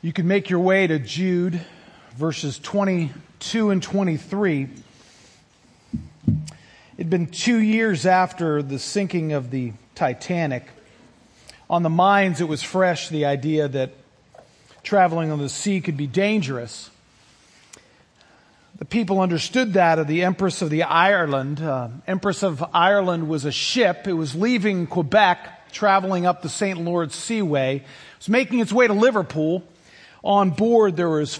You can make your way to Jude, verses 22 and 23. It'd been 2 years after the sinking of the Titanic. On the minds, it was fresh, the idea that traveling on the sea could be dangerous. The people understood that of the Empress of Ireland. Empress of Ireland was a ship. It was leaving Quebec, traveling up the St. Lawrence Seaway. It was making its way to Liverpool. On board, there was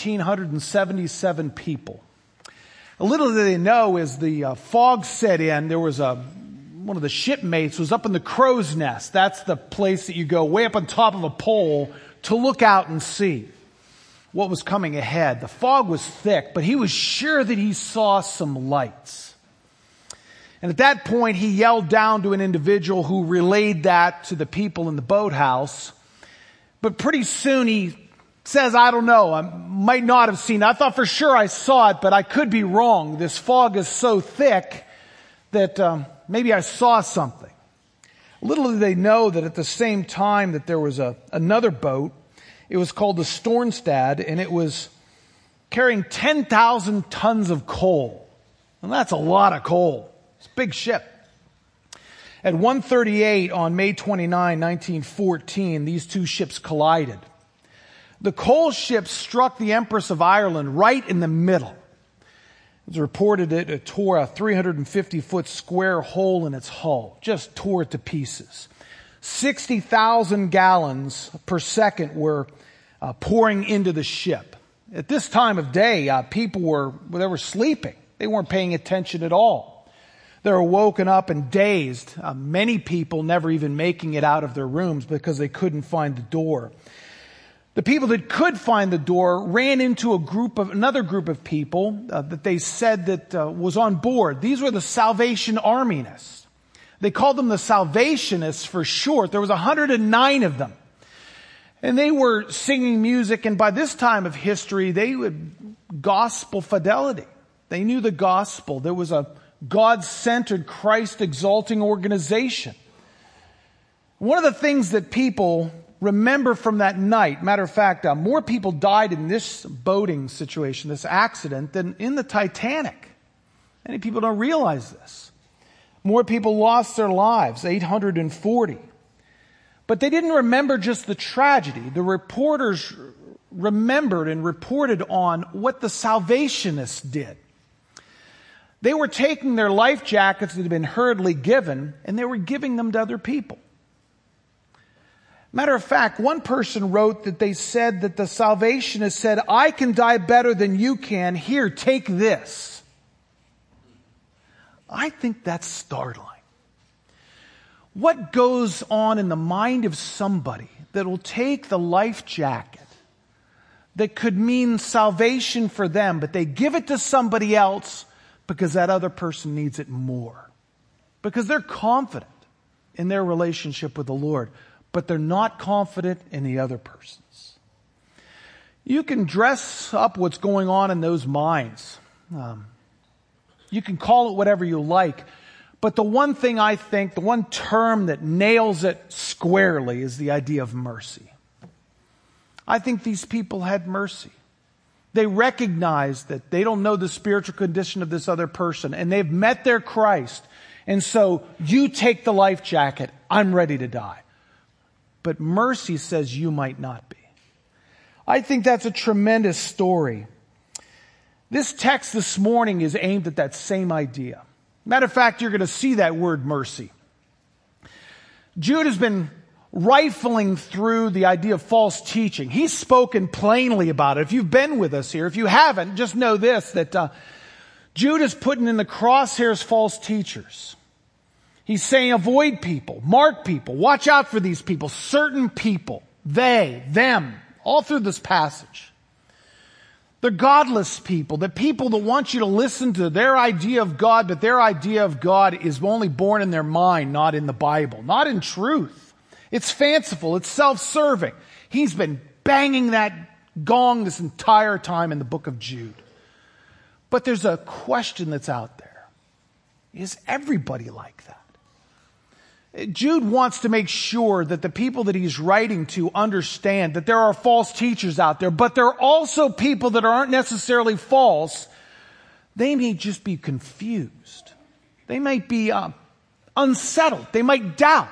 1,477 people. A little did they know, as the fog set in, there was one of the shipmates was up in the crow's nest. That's the place that you go way up on top of a pole to look out and see what was coming ahead. The fog was thick, but he was sure that he saw some lights. And at that point, he yelled down to an individual who relayed that to the people in the boathouse. But pretty soon he says, I don't know, I might not have seen it. I thought for sure I saw it, but I could be wrong. This fog is so thick that maybe I saw something. Little did they know that at the same time that there was another boat. It was called the Stornstad, and it was carrying 10,000 tons of coal. And that's a lot of coal. It's a big ship. At 1:38 on May 29, 1914, these two ships collided. The coal ship struck the Empress of Ireland right in the middle. It was reported that it tore a 350-foot square hole in its hull. Just tore it to pieces. 60,000 gallons per second were pouring into the ship. At this time of day, people were sleeping. They weren't paying attention at all. They were woken up and dazed. Many people never even making it out of their rooms because they couldn't find the door. The people that could find the door ran into another group of people that they said that was on board. These were the Salvation Arminists. They called them the Salvationists for short. There was 109 of them. And they were singing music, and by this time of history, they would gospel fidelity. They knew the gospel. There was a God-centered, Christ-exalting organization. One of the things that people remember from that night, matter of fact, more people died in this boating situation, this accident, than in the Titanic. Many people don't realize this. More people lost their lives, 840. But they didn't remember just the tragedy. The reporters remembered and reported on what the Salvationists did. They were taking their life jackets that had been hurriedly given, and they were giving them to other people. Matter of fact, one person wrote that they said that the Salvationists said, I can die better than you can. Here, take this. I think that's startling. What goes on in the mind of somebody that will take the life jacket that could mean salvation for them, but they give it to somebody else because that other person needs it more? Because they're confident in their relationship with the Lord, but they're not confident in the other person's. You can dress up what's going on in those minds. You can call it whatever you like. But the one thing I think, the one term that nails it squarely is the idea of mercy. I think these people had mercy. They recognize that they don't know the spiritual condition of this other person, and they've met their Christ. And so you take the life jacket. I'm ready to die. But mercy says you might not be. I think that's a tremendous story. This text this morning is aimed at that same idea. Matter of fact, you're going to see that word mercy. Jude has been rifling through the idea of false teaching. He's spoken plainly about it. If you've been with us here, if you haven't, just know this, that Jude is putting in the crosshairs false teachers. He's saying avoid people, mark people, watch out for these people, certain people, they, them, all through this passage. They're godless people, the people that want you to listen to their idea of God, but their idea of God is only born in their mind, not in the Bible, not in truth. It's fanciful, it's self-serving. He's been banging that gong this entire time in the book of Jude. But there's a question that's out there. Is everybody like that? Jude wants to make sure that the people that he's writing to understand that there are false teachers out there, but there are also people that aren't necessarily false. They may just be confused. They might be unsettled. They might doubt.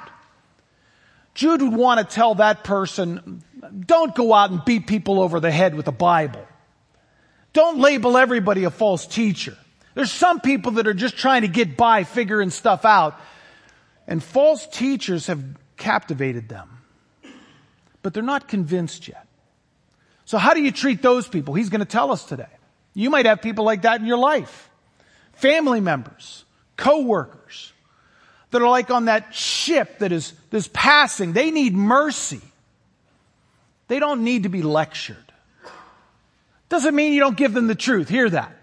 Jude would want to tell that person, don't go out and beat people over the head with the Bible. Don't label everybody a false teacher. There's some people that are just trying to get by, figuring stuff out. And false teachers have captivated them. But they're not convinced yet. So how do you treat those people? He's going to tell us today. You might have people like that in your life. Family members, co-workers, that are like on that ship that is passing. They need mercy. They don't need to be lectured. Doesn't mean you don't give them the truth. Hear that.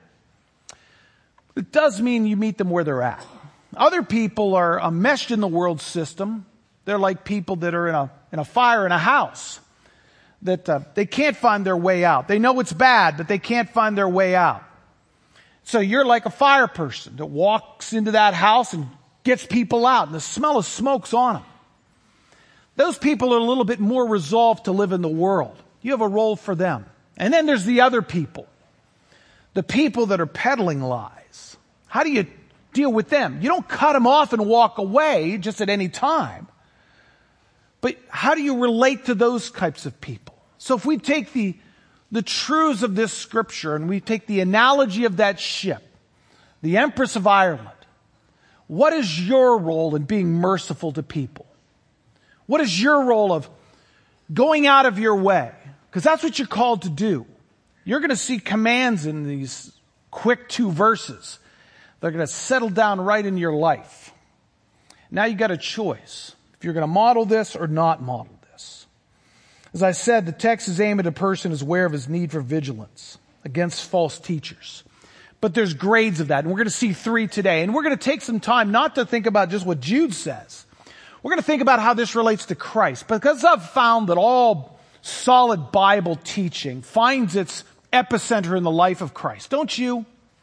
It does mean you meet them where they're at. Other people are enmeshed in the world system. They're like people that are in a fire in a house. That they can't find their way out. They know it's bad, but they can't find their way out. So you're like a fire person that walks into that house and gets people out, and the smell of smoke's on them. Those people are a little bit more resolved to live in the world. You have a role for them. And then there's the other people. The people that are peddling lies. How do you deal with them? You don't cut them off and walk away just at any time. But how do you relate to those types of people? So if we take the truths of this scripture and we take the analogy of that ship, the Empress of Ireland, what is your role in being merciful to people? What is your role of going out of your way? Because that's what you're called to do. You're going to see commands in these quick 2 verses. They're going to settle down right in your life. Now you got a choice. If you're going to model this or not model this. As I said, the text is aimed at a person who's aware of his need for vigilance against false teachers. But there's grades of that, and we're going to see 3 today. And we're going to take some time not to think about just what Jude says. We're going to think about how this relates to Christ. Because I've found that all solid Bible teaching finds its epicenter in the life of Christ. Don't you?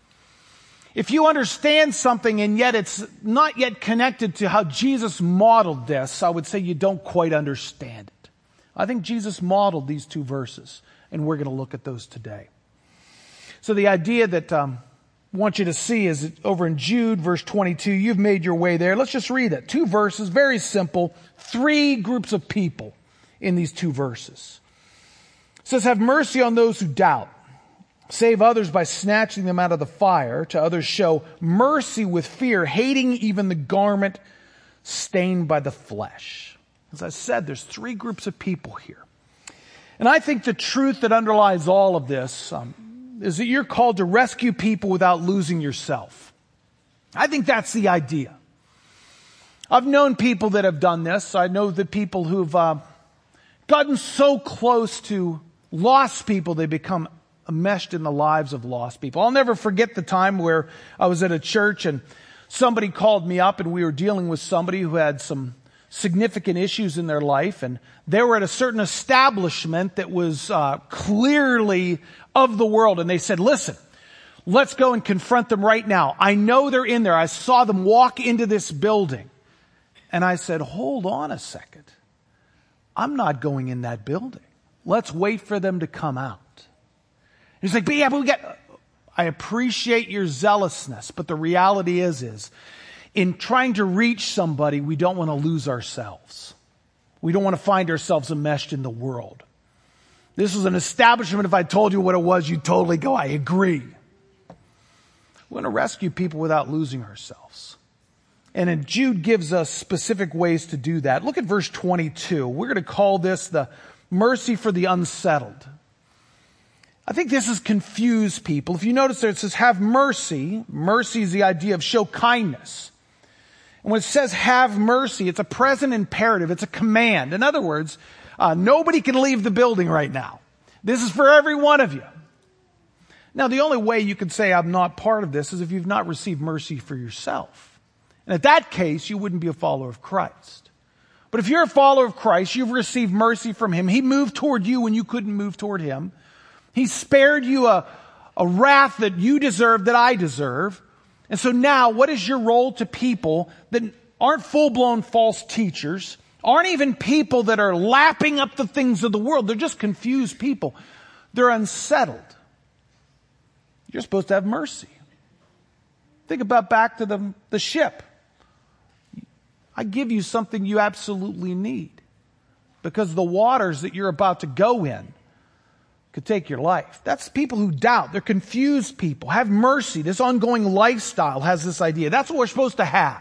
If you understand something and yet it's not yet connected to how Jesus modeled this, I would say you don't quite understand it. I think Jesus modeled these 2 verses, and we're going to look at those today. So the idea that I want you to see is over in Jude, verse 22. You've made your way there. Let's just read it. 2 verses, very simple. 3 groups of people in these 2 verses. It says, have mercy on those who doubt. Save others by snatching them out of the fire. To others show mercy with fear, hating even the garment stained by the flesh. As I said, there's 3 groups of people here. And I think the truth that underlies all of this is that you're called to rescue people without losing yourself. I think that's the idea. I've known people that have done this. I know the people who've gotten so close to lost people, they become enmeshed in the lives of lost people. I'll never forget the time where I was at a church and somebody called me up and we were dealing with somebody who had some significant issues in their life, and they were at a certain establishment that was clearly of the world, and they said, listen, let's go and confront them right now. I know they're in there. I saw them walk into this building. And I said, hold on a second. I'm not going in that building. Let's wait for them to come out. He's like, I appreciate your zealousness, but the reality is in trying to reach somebody, we don't want to lose ourselves. We don't want to find ourselves enmeshed in the world. This was an establishment. If I told you what it was, you'd totally go, I agree. We want to rescue people without losing ourselves. And Jude gives us specific ways to do that. Look at verse 22. We're going to call this the mercy for the unsettled. I think this has confused people. If you notice there, it says have mercy. Mercy is the idea of show kindness. And when it says have mercy, it's a present imperative. It's a command. In other words, nobody can leave the building right now. This is for every one of you. Now, the only way you can say I'm not part of this is if you've not received mercy for yourself. And at that case, you wouldn't be a follower of Christ. But if you're a follower of Christ, you've received mercy from Him. He moved toward you when you couldn't move toward Him. He spared you a wrath that you deserve, that I deserve. And so now, what is your role to people that aren't full-blown false teachers, aren't even people that are lapping up the things of the world. They're just confused people. They're unsettled. You're supposed to have mercy. Think about back to the ship. I give you something you absolutely need, because the waters that you're about to go in could take your life. That's people who doubt. They're confused people. Have mercy. This ongoing lifestyle has this idea. That's what we're supposed to have.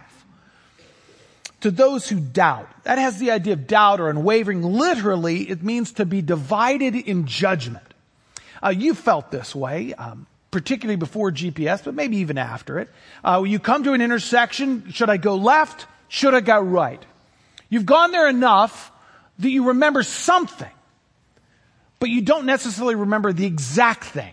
To those who doubt. That has the idea of doubt or unwavering. Literally, it means to be divided in judgment. You felt this way, particularly before GPS, but maybe even after it. You come to an intersection. Should I go left? Should I go right? You've gone there enough that you remember something, but you don't necessarily remember the exact thing.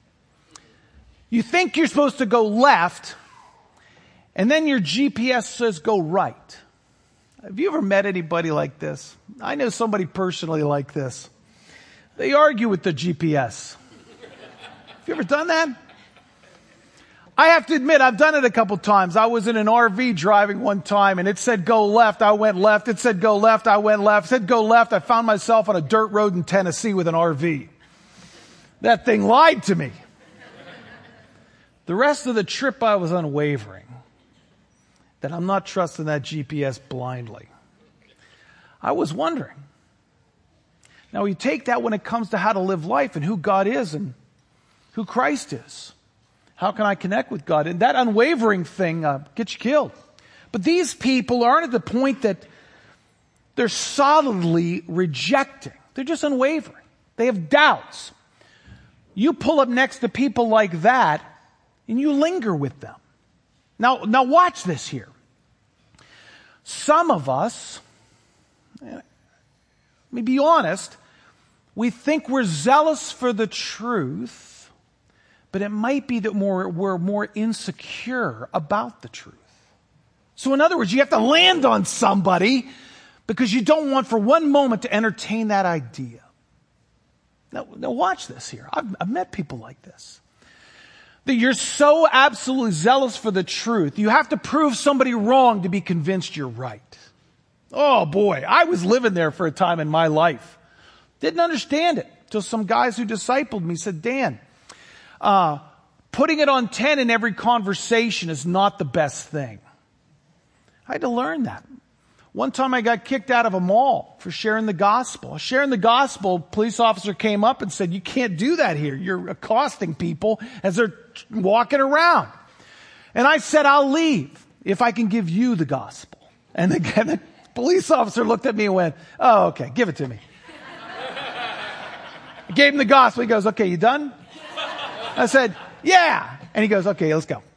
You think you're supposed to go left, and then your GPS says go right. Have you ever met anybody like this? I know somebody personally like this. They argue with the GPS. Have you ever done that? I have to admit, I've done it a couple times. I was in an RV driving one time, and it said go left. I went left. It said go left. I went left. It said go left. I found myself on a dirt road in Tennessee with an RV. That thing lied to me. The rest of the trip, I was unwavering that I'm not trusting that GPS blindly. I was wondering. Now, you take that when it comes to how to live life and who God is and who Christ is. How can I connect with God? And that unwavering thing gets you killed. But these people aren't at the point that they're solidly rejecting. They're just unwavering. They have doubts. You pull up next to people like that, and you linger with them. Now watch this here. Some of us, let me be honest, we think we're zealous for the truth, but it might be that we're more insecure about the truth. So in other words, you have to land on somebody because you don't want for one moment to entertain that idea. Now watch this here. I've met people like this. That you're so absolutely zealous for the truth, you have to prove somebody wrong to be convinced you're right. Oh boy, I was living there for a time in my life. Didn't understand it till some guys who discipled me said, Dan, putting it on 10 in every conversation is not the best thing. I had to learn that. One time I got kicked out of a mall for sharing the gospel. Sharing the gospel, a police officer came up and said, you can't do that here. You're accosting people as they're walking around. And I said, I'll leave if I can give you the gospel. And the police officer looked at me and went, oh, okay, give it to me. I gave him the gospel. He goes, okay, you done? I said, yeah. And he goes, okay, let's go.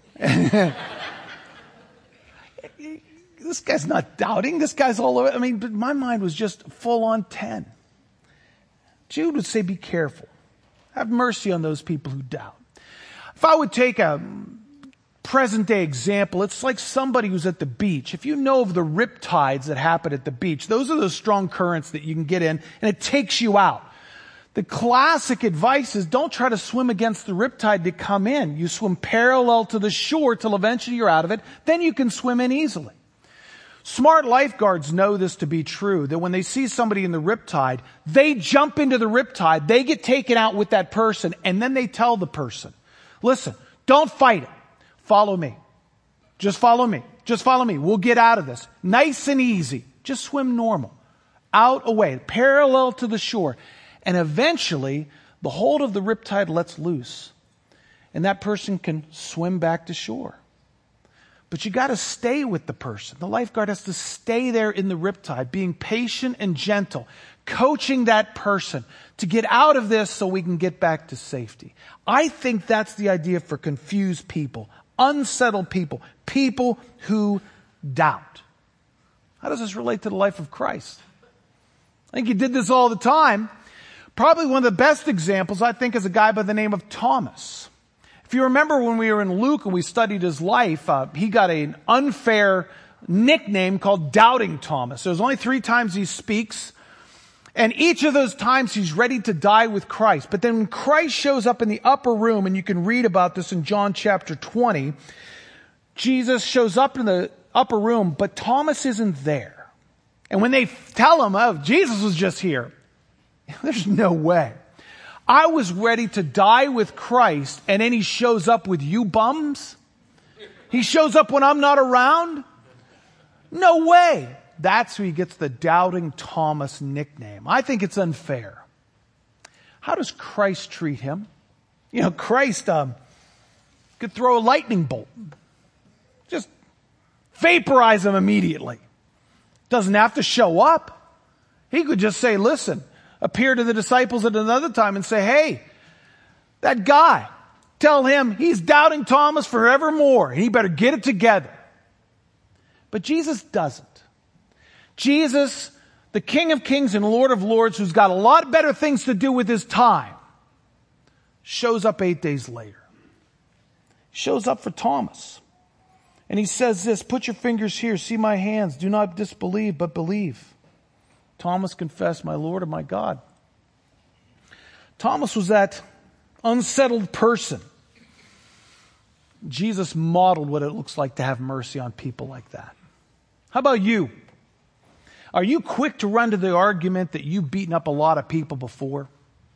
This guy's not doubting. This guy's all over. But my mind was just full on 10. Jude would say, be careful. Have mercy on those people who doubt. If I would take a present day example, it's like somebody who's at the beach. If you know of the rip tides that happen at the beach, those are those strong currents that you can get in and it takes you out. The classic advice is don't try to swim against the riptide to come in. You swim parallel to the shore till eventually you're out of it. Then you can swim in easily. Smart lifeguards know this to be true, that when they see somebody in the riptide, they jump into the riptide, they get taken out with that person, and then they tell the person, listen, don't fight it. Follow me. Just follow me. Just follow me. We'll get out of this. Nice and easy. Just swim normal. Out, away, parallel to the shore. And eventually, the hold of the riptide lets loose. And that person can swim back to shore. But you got to stay with the person. The lifeguard has to stay there in the riptide, being patient and gentle, coaching that person to get out of this so we can get back to safety. I think that's the idea for confused people, unsettled people, people who doubt. How does this relate to the life of Christ? I think he did this all the time. Probably one of the best examples, I think, is a guy by the name of Thomas. If you remember when we were in Luke and we studied his life, he got an unfair nickname called Doubting Thomas. There's only 3 times he speaks, and each of those times he's ready to die with Christ. But then when Christ shows up in the upper room, and you can read about this in John chapter 20, Jesus shows up in the upper room, but Thomas isn't there. And when they tell him, oh, Jesus was just here, there's no way. I was ready to die with Christ, and then he shows up with you bums? He shows up when I'm not around? No way. That's who he gets the Doubting Thomas nickname. I think it's unfair. How does Christ treat him? You know, Christ could throw a lightning bolt. Just vaporize him immediately. Doesn't have to show up. He could just say, listen, appear to the disciples at another time and say, hey, that guy, tell him he's Doubting Thomas forevermore. And he better get it together. But Jesus doesn't. Jesus, the King of Kings and Lord of Lords, who's got a lot better things to do with his time, shows up 8 days later. Shows up for Thomas. And he says this, put your fingers here, see my hands, do not disbelieve, but believe. Thomas confessed, my Lord and my God. Thomas was that unsettled person. Jesus modeled what it looks like to have mercy on people like that. How about you? Are you quick to run to the argument that you've beaten up a lot of people before?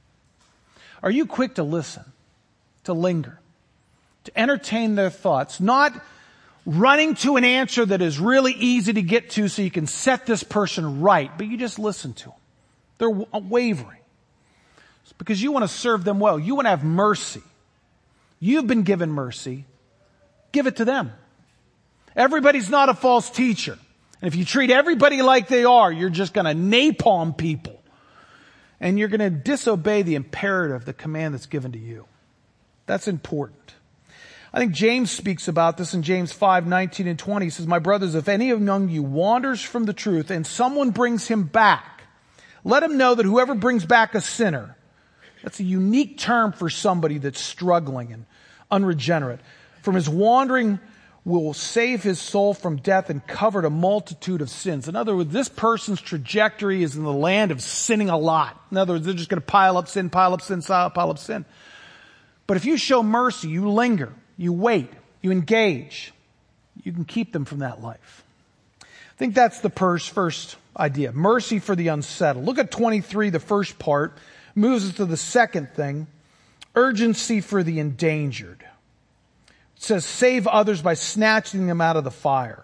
Are you quick to listen, to linger, to entertain their thoughts, not running to an answer that is really easy to get to so you can set this person right, but you just listen to them. They're wavering. It's because you want to serve them well. You want to have mercy. You've been given mercy. Give it to them. Everybody's not a false teacher. And if you treat everybody like they are, you're just going to napalm people. And you're going to disobey the imperative, the command that's given to you. That's important. I think James speaks about this in James 5:19 and 20. He says, my brothers, if any among you wanders from the truth and someone brings him back, let him know that whoever brings back a sinner, that's a unique term for somebody that's struggling and unregenerate, from his wandering will save his soul from death and cover a multitude of sins. In other words, this person's trajectory is in the land of sinning a lot. In other words, they're just going to pile up sin, pile up sin, pile up sin. But if you show mercy, you linger, you wait, you engage, you can keep them from that life. I think that's the first idea. Mercy for the unsettled. Look at 23, the first part, moves us to the second thing. Urgency for the endangered. It says, save others by snatching them out of the fire.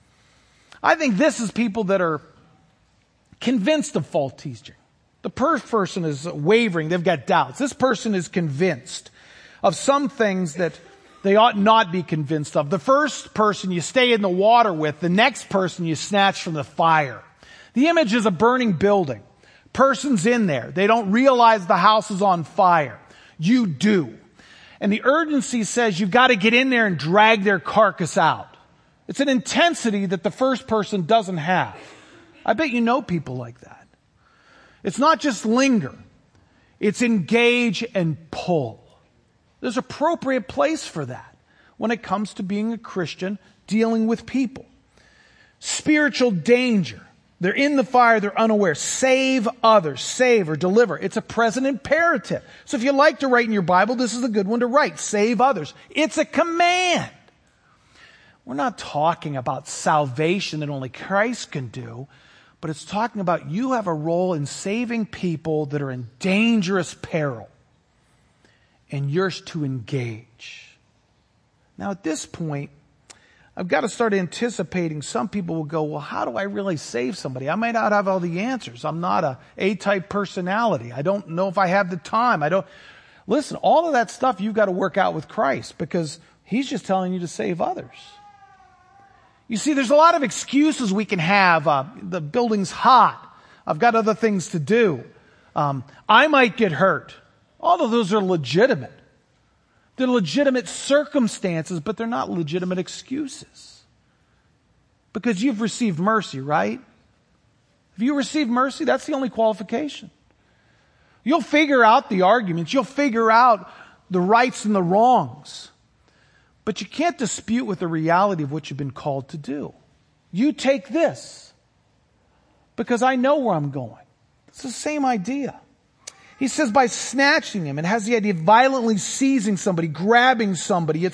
I think this is people that are convinced of false teaching. The first person is wavering. They've got doubts. This person is convinced of some things that they ought not be convinced of. The first person you stay in the water with, the next person you snatch from the fire. The image is a burning building. Person's in there. They don't realize the house is on fire. You do. And the urgency says you've got to get in there and drag their carcass out. It's an intensity that the first person doesn't have. I bet you know people like that. It's not just linger. It's engage and pull. There's appropriate place for that when it comes to being a Christian, dealing with people. Spiritual danger. They're in the fire, they're unaware. Save others, save or deliver. It's a present imperative. So if you like to write in your Bible, this is a good one to write. Save others. It's a command. We're not talking about salvation that only Christ can do, but it's talking about you have a role in saving people that are in dangerous peril. And yours to engage. Now at this point, I've got to start anticipating some people will go, well, how do I really save somebody? I might not have all the answers. I'm not a A-type personality. I don't know if I have the time. Listen, all of that stuff you've got to work out with Christ because he's just telling you to save others. You see, there's a lot of excuses we can have. The building's hot. I've got other things to do. I might get hurt. All of those are legitimate. They're legitimate circumstances, but they're not legitimate excuses. Because you've received mercy, right? If you receive mercy, that's the only qualification. You'll figure out the arguments. You'll figure out the rights and the wrongs. But you can't dispute with the reality of what you've been called to do. You take this because I know where I'm going. It's the same idea. He says by snatching him, it has the idea of violently seizing somebody, grabbing somebody. It's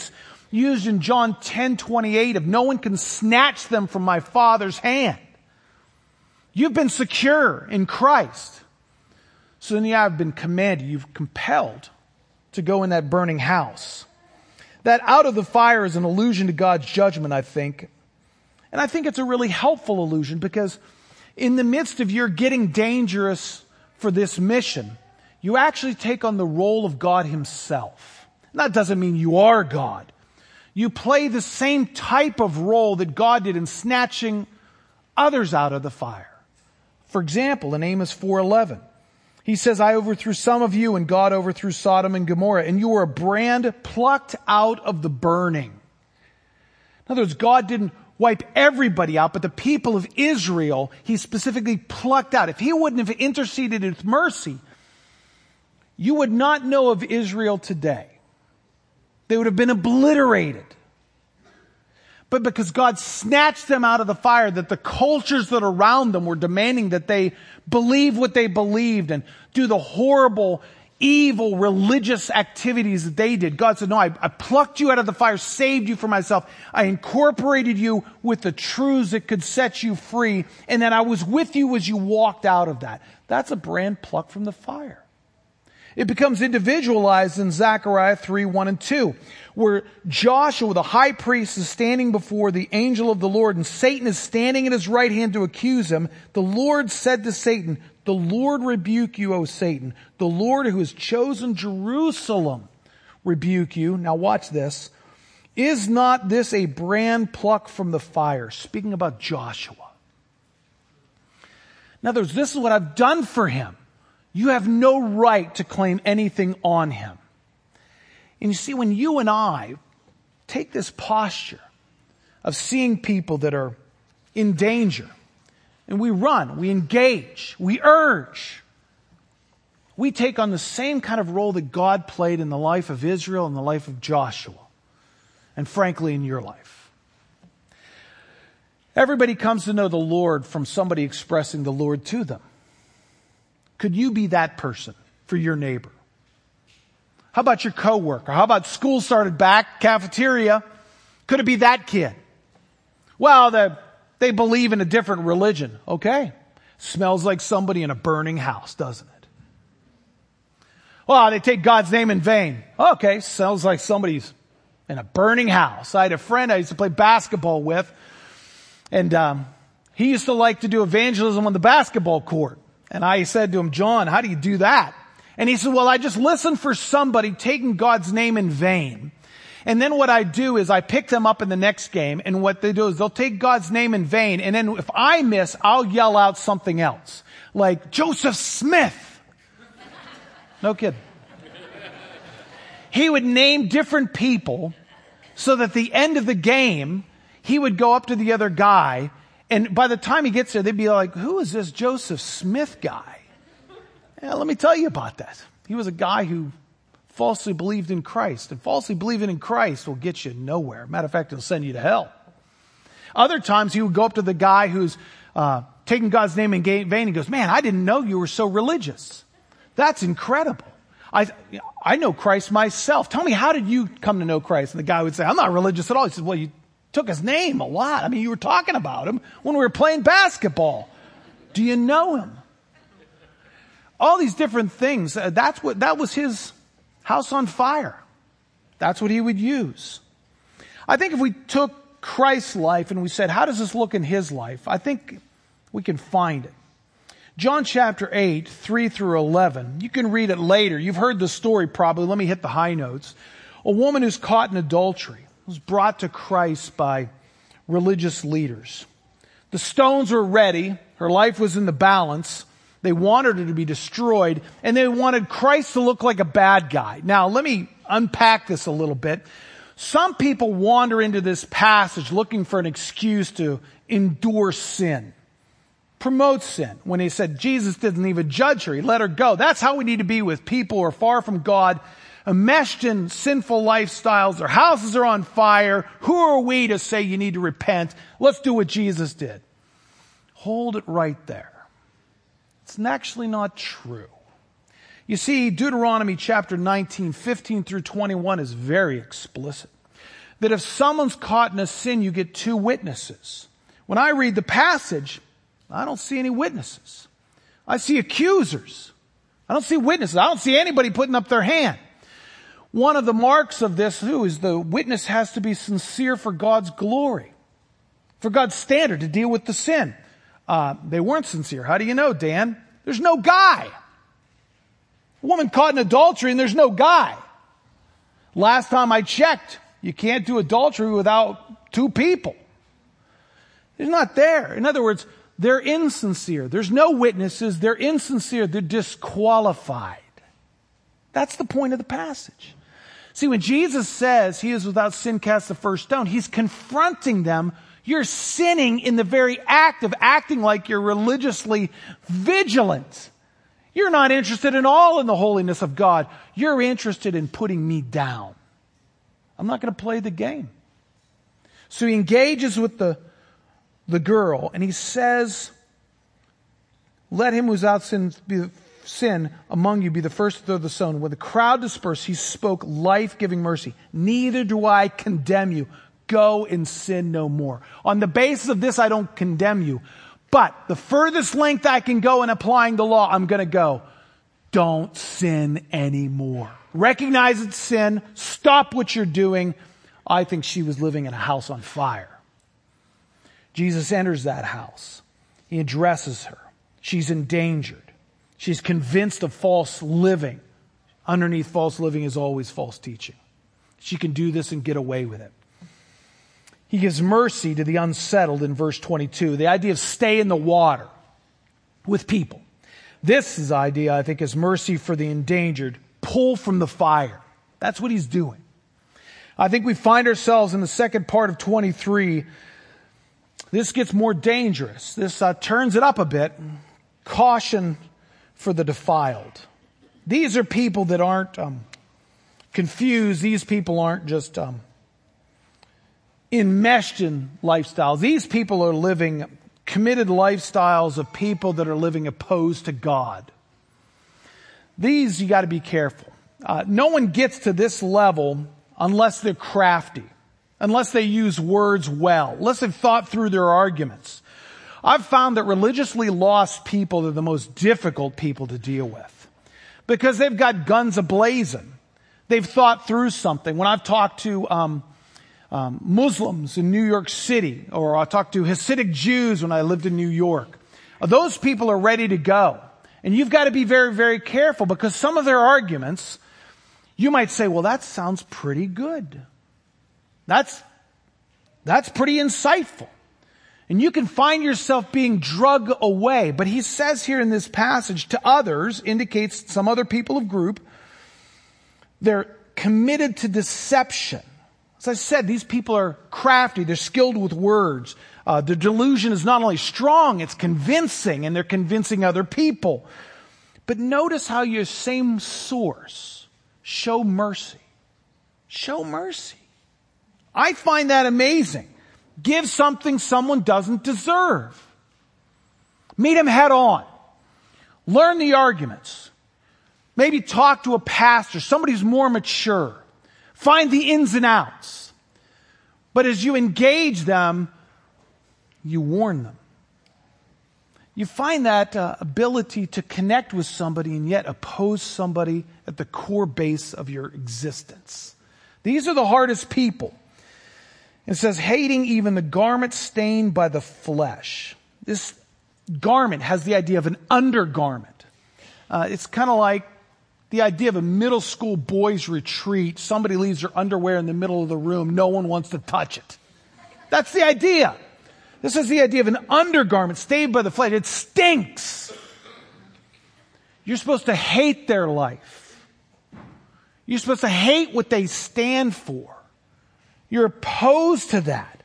used in John 10:28 of no one can snatch them from my Father's hand. You've been secure in Christ. So then you have been commanded, you've compelled to go in that burning house. That out of the fire is an allusion to God's judgment, I think. And I think it's a really helpful allusion because in the midst of your getting dangerous for this mission, you actually take on the role of God himself. And that doesn't mean you are God. You play the same type of role that God did in snatching others out of the fire. For example, in Amos 4:11, he says, I overthrew some of you and God overthrew Sodom and Gomorrah, and you were a brand plucked out of the burning. In other words, God didn't wipe everybody out, but the people of Israel, he specifically plucked out. If he wouldn't have interceded with mercy, you would not know of Israel today. They would have been obliterated. But because God snatched them out of the fire, that the cultures that are around them were demanding that they believe what they believed and do the horrible, evil, religious activities that they did. God said, no, I plucked you out of the fire, saved you for myself. I incorporated you with the truths that could set you free. And then I was with you as you walked out of that. That's a brand plucked from the fire. It becomes individualized in Zechariah 3:1-2, where Joshua, the high priest, is standing before the angel of the Lord, and Satan is standing at his right hand to accuse him. The Lord said to Satan, the Lord rebuke you, O Satan. The Lord who has chosen Jerusalem rebuke you. Now watch this. Is not this a brand plucked from the fire? Speaking about Joshua. In other words, this is what I've done for him. You have no right to claim anything on him. And you see, when you and I take this posture of seeing people that are in danger, and we run, we engage, we urge, we take on the same kind of role that God played in the life of Israel and the life of Joshua, and frankly in your life. Everybody comes to know the Lord from somebody expressing the Lord to them. Could you be that person for your neighbor? How about your coworker? How about school started back, cafeteria? Could it be that kid? Well, they believe in a different religion. Okay. Smells like somebody in a burning house, doesn't it? Well, they take God's name in vain. Okay. Sounds like somebody's in a burning house. I had a friend I used to play basketball with, and he used to like to do evangelism on the basketball court. And I said to him, John, how do you do that? And he said, well, I just listen for somebody taking God's name in vain. And then what I do is I pick them up in the next game. And what they do is they'll take God's name in vain. And then if I miss, I'll yell out something else. Like Joseph Smith. No kidding. He would name different people so that at the end of the game, he would go up to the other guy. And by the time he gets there, they'd be like, who is this Joseph Smith guy? Yeah, let me tell you about that. He was a guy who falsely believed in Christ. And falsely believing in Christ will get you nowhere. Matter of fact, it'll send you to hell. Other times he would go up to the guy who's taking God's name in vain. He goes, man, I didn't know you were so religious. That's incredible. I know Christ myself. Tell me, how did you come to know Christ? And the guy would say, I'm not religious at all. He said, well, you took his name a lot. I mean, you were talking about him when we were playing basketball. Do you know him? All these different things. That was his house on fire. That's what he would use. I think if we took Christ's life and we said, how does this look in his life? I think we can find it. John chapter 8, 3-11. You can read it later. You've heard the story probably. Let me hit the high notes. A woman who's caught in adultery was brought to Christ by religious leaders. The stones were ready. Her life was in the balance. They wanted her to be destroyed, and they wanted Christ to look like a bad guy. Now, let me unpack this a little bit. Some people wander into this passage looking for an excuse to endure sin, promote sin. When they said Jesus didn't even judge her, he let her go. That's how we need to be with people who are far from God, enmeshed in sinful lifestyles. Their houses are on fire. Who are we to say you need to repent? Let's do what Jesus did. Hold it right there. It's actually not true. You see, Deuteronomy chapter 19, 15-21 is very explicit. that if someone's caught in a sin, you get two witnesses. When I read the passage, I don't see any witnesses. I see accusers. I don't see witnesses. I don't see anybody putting up their hand. One of the marks of this, is the witness has to be sincere for God's glory, for God's standard to deal with the sin. They weren't sincere. How do you know, Dan? There's no guy. A woman caught in adultery and there's no guy. Last time I checked, you can't do adultery without two people. They're not there. In other words, they're insincere. There's no witnesses. They're insincere. They're disqualified. That's the point of the passage. See, when Jesus says he is without sin, cast the first stone, he's confronting them. You're sinning in the very act of acting like you're religiously vigilant. You're not interested at all in the holiness of God. You're interested in putting me down. I'm not going to play the game. So he engages with the girl and he says, let him who's without sin among you be the first to throw the stone. When the crowd dispersed, he spoke life-giving mercy. Neither do I condemn you. Go and sin no more. On the basis of this, I don't condemn you. But the furthest length I can go in applying the law, I'm going to go. Don't sin anymore. Recognize it's sin. Stop what you're doing. I think she was living in a house on fire. Jesus enters that house. He addresses her. She's endangered. She's convinced of false living. Underneath false living is always false teaching. She can do this and get away with it. He gives mercy to the unsettled in verse 22. The idea of stay in the water with people. This is the idea, I think, is mercy for the endangered. Pull from the fire. That's what he's doing. I think we find ourselves in the second part of 23. This gets more dangerous. This turns it up a bit. Caution for the defiled. These are people that aren't confused. These people aren't just enmeshed in lifestyles. These people are living committed lifestyles of people that are living opposed to God. These, you got to be careful. No one gets to this level unless they're crafty, unless they use words well, unless they've thought through their arguments. I've found that religiously lost people are the most difficult people to deal with because they've got guns a-blazing. They've thought through something. When I've talked to Muslims in New York City, or I talked to Hasidic Jews when I lived in New York, those people are ready to go. And you've got to be very, very careful because some of their arguments, you might say, well, that sounds pretty good. That's pretty insightful. And you can find yourself being drug away. But he says here in this passage, to others, indicates some other people of group, they're committed to deception. As I said, these people are crafty. They're skilled with words. Their delusion is not only strong, it's convincing, and they're convincing other people. But notice how your same source, show mercy. Show mercy. I find that amazing. Give something someone doesn't deserve. Meet them head on. Learn the arguments. Maybe talk to a pastor, somebody who's more mature. Find the ins and outs. But as you engage them, you warn them. You find that ability to connect with somebody and yet oppose somebody at the core base of your existence. These are the hardest people. It says, hating even the garment stained by the flesh. This garment has the idea of an undergarment. It's kind of like the idea of a middle school boys retreat. Somebody leaves their underwear in the middle of the room. No one wants to touch it. That's the idea. This is the idea of an undergarment stained by the flesh. It stinks. You're supposed to hate their life. You're supposed to hate what they stand for. You're opposed to that.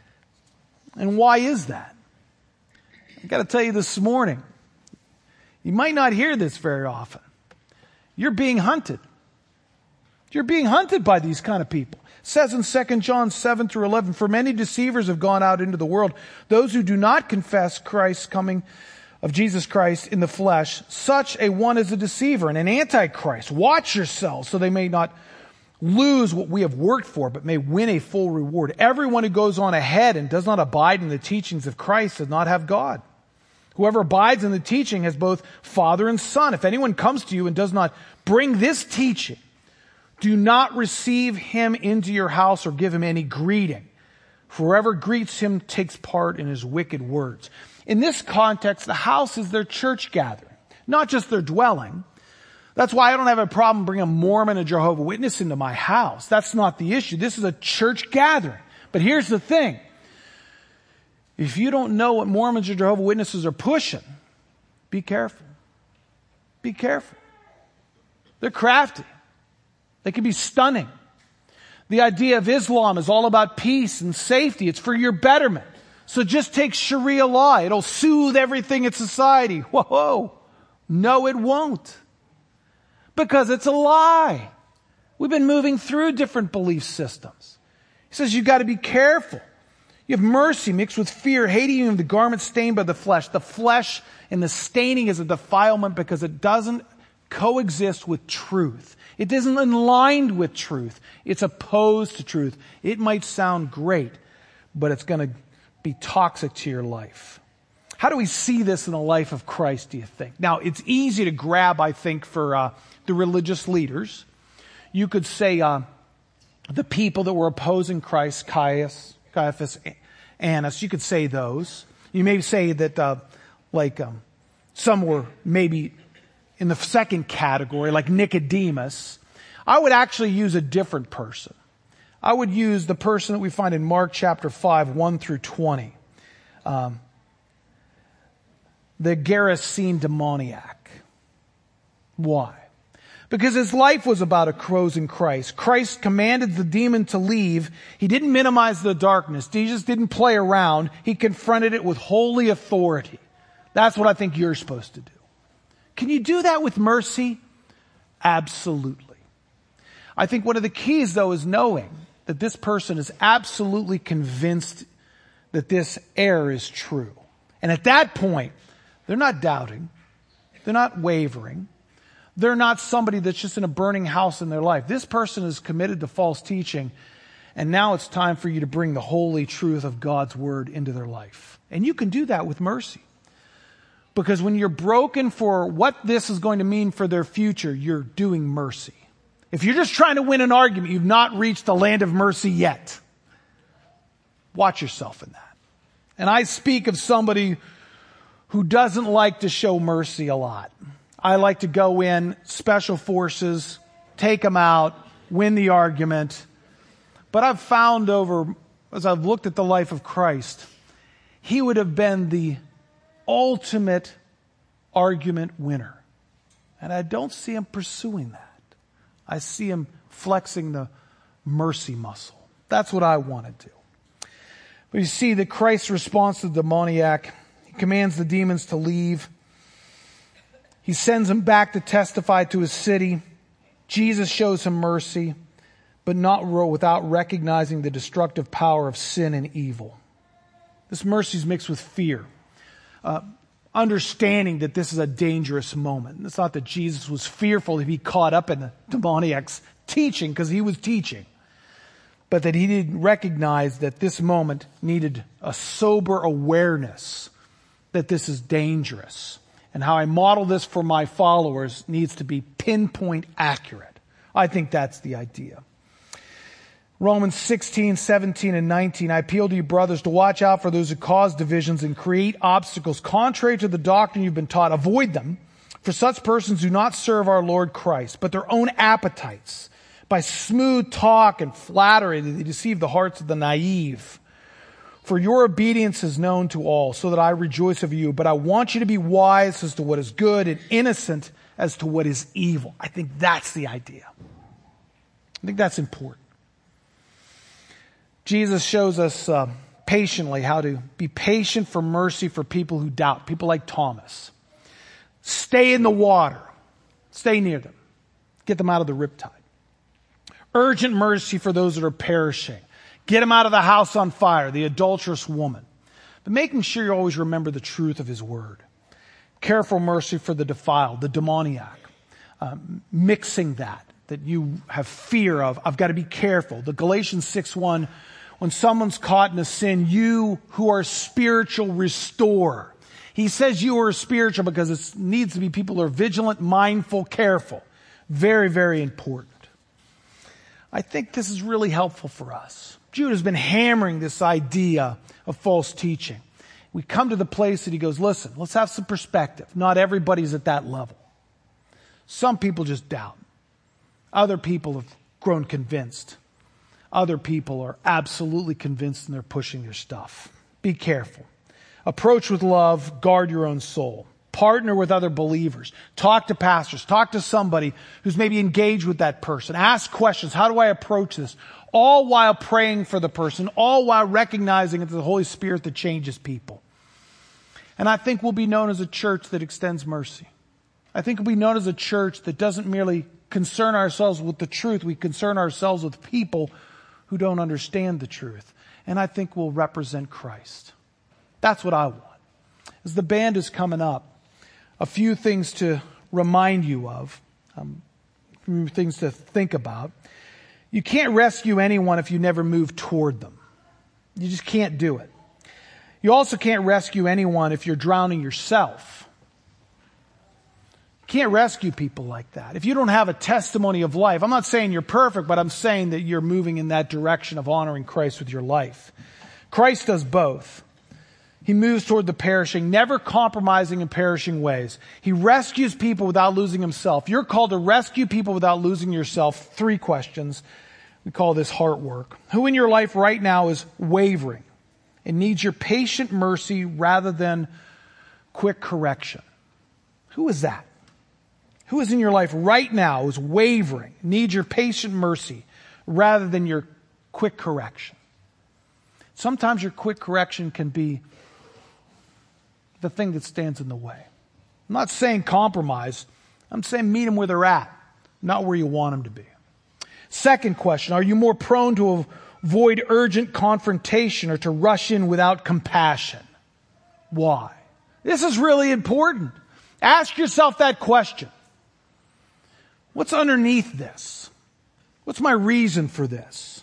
And why is that? I've got to tell you this morning, you might not hear this very often. You're being hunted. You're being hunted by these kind of people. It says in 2 John 7 through 11, for many deceivers have gone out into the world, those who do not confess Christ's coming of Jesus Christ in the flesh, such a one is a deceiver and an antichrist. Watch yourselves so they may not lose what we have worked for, but may win a full reward. Everyone who goes on ahead and does not abide in the teachings of Christ does not have God. Whoever abides in the teaching has both Father and Son. If anyone comes to you and does not bring this teaching, do not receive him into your house or give him any greeting. For whoever greets him takes part in his wicked words. In this context, the house is their church gathering, not just their dwelling. That's why I don't have a problem bringing a Mormon and Jehovah's Witness into my house. That's not the issue. This is a church gathering. But here's the thing. If you don't know what Mormons or Jehovah's Witnesses are pushing, be careful. Be careful. They're crafty. They can be stunning. The idea of Islam is all about peace and safety. It's for your betterment. So just take Sharia law. It'll soothe everything in society. Whoa. No, it won't. Because it's a lie. We've been moving through different belief systems. He says you've got to be careful. You have mercy mixed with fear, hating even the garment stained by the flesh. The flesh and the staining is a defilement because it doesn't coexist with truth. It isn't in line with truth. It's opposed to truth. It might sound great, but it's going to be toxic to your life. How do we see this in the life of Christ, do you think? Now, it's easy to grab, I think, for the religious leaders. You could say the people that were opposing Christ, Caiaphas, Annas. You could say those. You may say that some were maybe in the second category, like Nicodemus. I would actually use a different person. I would use the person that we find in Mark chapter 5, 1 through 20. The Gerasene demoniac. Why? Because his life was about opposing Christ. Christ commanded the demon to leave. He didn't minimize the darkness. Jesus didn't play around. He confronted it with holy authority. That's what I think you're supposed to do. Can you do that with mercy? Absolutely. I think one of the keys, though, is knowing that this person is absolutely convinced that this error is true. And at that point, they're not doubting. They're not wavering. They're not somebody that's just in a burning house in their life. This person is committed to false teaching, and now it's time for you to bring the holy truth of God's word into their life. And you can do that with mercy. Because when you're broken for what this is going to mean for their future, you're doing mercy. If you're just trying to win an argument, you've not reached the land of mercy yet. Watch yourself in that. And I speak of somebody who doesn't like to show mercy a lot. I like to go in, special forces, take them out, win the argument. But I've found as I've looked at the life of Christ, he would have been the ultimate argument winner. And I don't see him pursuing that. I see him flexing the mercy muscle. That's what I want to do. But you see that Christ's response to the demoniac, he commands the demons to leave. He sends him back to testify to his city. Jesus shows him mercy, but not without recognizing the destructive power of sin and evil. This mercy is mixed with fear. Understanding that this is a dangerous moment. It's not that Jesus was fearful if he caught up in the demoniac's teaching, because he was teaching. But that he didn't recognize that this moment needed a sober awareness that this is dangerous. And how I model this for my followers needs to be pinpoint accurate. I think that's the idea. Romans 16, 17, and 19. I appeal to you, brothers, to watch out for those who cause divisions and create obstacles contrary to the doctrine you've been taught. Avoid them, for such persons do not serve our Lord Christ, but their own appetites. By smooth talk and flattery, they deceive the hearts of the naive. For your obedience is known to all, so that I rejoice over you. But I want you to be wise as to what is good and innocent as to what is evil. I think that's the idea. I think that's important. Jesus shows us patiently how to be patient for mercy for people who doubt, people like Thomas. Stay in the water. Stay near them. Get them out of the riptide. Urgent mercy for those that are perishing. Get them out of the house on fire, the adulterous woman. But making sure you always remember the truth of his word. Careful mercy for the defiled, the demoniac. Mixing that. that you have fear of. I've got to be careful. The Galatians 6:1, when someone's caught in a sin, you who are spiritual, restore. He says you are spiritual because it needs to be people who are vigilant, mindful, careful. Very, very important. I think this is really helpful for us. Jude has been hammering this idea of false teaching. We come to the place that he goes, listen, let's have some perspective. Not everybody's at that level. Some people just doubt. Other people have grown convinced. Other people are absolutely convinced and they're pushing their stuff. Be careful. Approach with love. Guard your own soul. Partner with other believers. Talk to pastors. Talk to somebody who's maybe engaged with that person. Ask questions. How do I approach this? All while praying for the person. All while recognizing it's the Holy Spirit that changes people. And I think we'll be known as a church that extends mercy. I think we'll be known as a church that doesn't merely concern ourselves with the truth. We concern ourselves with people who don't understand the truth. And I think we'll represent Christ. That's what I want. As the band is coming up, a few things to remind you of, a few things to think about. You can't rescue anyone if you never move toward them. You just can't do it. You also can't rescue anyone if you're drowning yourself. You can't rescue people like that. If you don't have a testimony of life, I'm not saying you're perfect, but I'm saying that you're moving in that direction of honoring Christ with your life. Christ does both. He moves toward the perishing, never compromising in perishing ways. He rescues people without losing himself. You're called to rescue people without losing yourself. 3 questions. We call this heart work. Who in your life right now is wavering and needs your patient mercy rather than quick correction? Who is that? Who is in your life right now is wavering, needs your patient mercy rather than your quick correction? Sometimes your quick correction can be the thing that stands in the way. I'm not saying compromise. I'm saying meet them where they're at, not where you want them to be. Second question, are you more prone to avoid urgent confrontation or to rush in without compassion? Why? This is really important. Ask yourself that question. What's underneath this? What's my reason for this?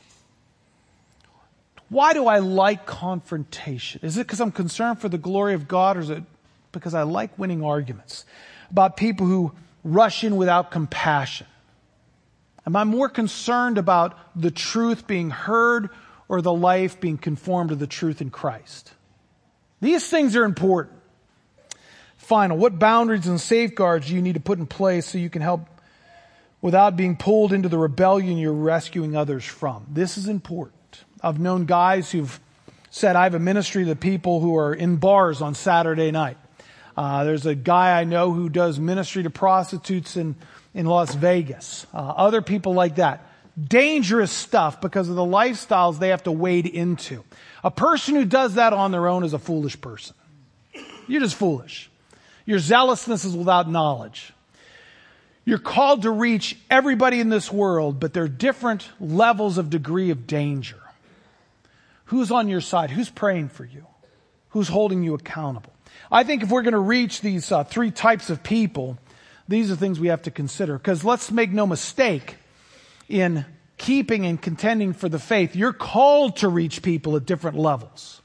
Why do I like confrontation? Is it because I'm concerned for the glory of God, or is it because I like winning arguments about people who rush in without compassion? Am I more concerned about the truth being heard or the life being conformed to the truth in Christ? These things are important. Final, what boundaries and safeguards do you need to put in place so you can help without being pulled into the rebellion you're rescuing others from? This is important. I've known guys who've said, I have a ministry to people who are in bars on Saturday night. There's a guy I know who does ministry to prostitutes in Las Vegas. Other people like that. Dangerous stuff because of the lifestyles they have to wade into. A person who does that on their own is a foolish person. You're just foolish. Your zealousness is without knowledge. You're called to reach everybody in this world, but there are different levels of degree of danger. Who's on your side? Who's praying for you? Who's holding you accountable? I think if we're going to reach these 3 types of people, these are things we have to consider. Because let's make no mistake, in keeping and contending for the faith, you're called to reach people at different levels.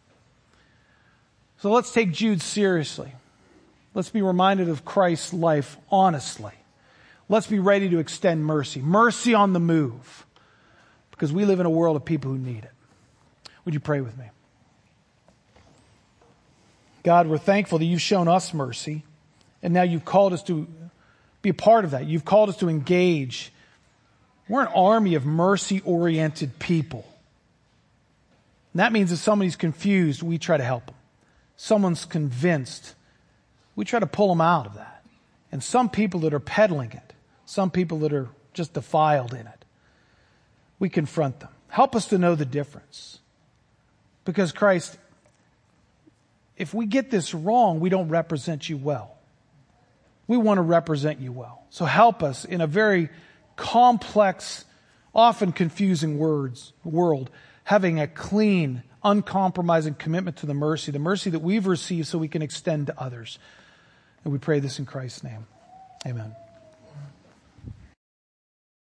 So let's take Jude seriously. Let's be reminded of Christ's life honestly. Let's be ready to extend mercy. Mercy on the move. Because we live in a world of people who need it. Would you pray with me? God, we're thankful that you've shown us mercy. And now you've called us to be a part of that. You've called us to engage. We're an army of mercy-oriented people. And that means if somebody's confused, we try to help them. Someone's convinced, we try to pull them out of that. And some people that are peddling it, some people that are just defiled in it, we confront them. Help us to know the difference. Because Christ, if we get this wrong, we don't represent you well. We want to represent you well. So help us in a very complex, often confusing world, having a clean, uncompromising commitment to the mercy that we've received so we can extend to others. And we pray this in Christ's name. Amen.